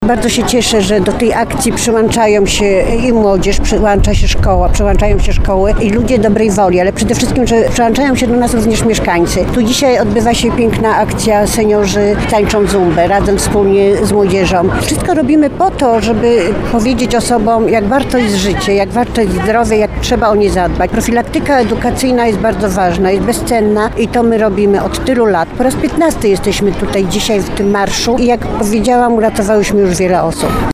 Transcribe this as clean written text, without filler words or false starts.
Bardzo się cieszę, że do tej akcji przyłączają się i młodzież, przyłączają się szkoły i ludzie dobrej woli, ale przede wszystkim, że przyłączają się do nas również mieszkańcy. Tu dzisiaj odbywa się piękna akcja, seniorzy tańczą zumbę razem wspólnie z młodzieżą. Wszystko robimy po to, żeby powiedzieć osobom, jak warto jest życie, jak warto jest zdrowie, jak trzeba o nie zadbać. Profilaktyka edukacyjna jest bardzo ważna, jest bezcenna i to my robimy od tylu lat. Po raz 15 jesteśmy tutaj dzisiaj w tym marszu i jak powiedziałam, uratowałyśmy już wiele osób.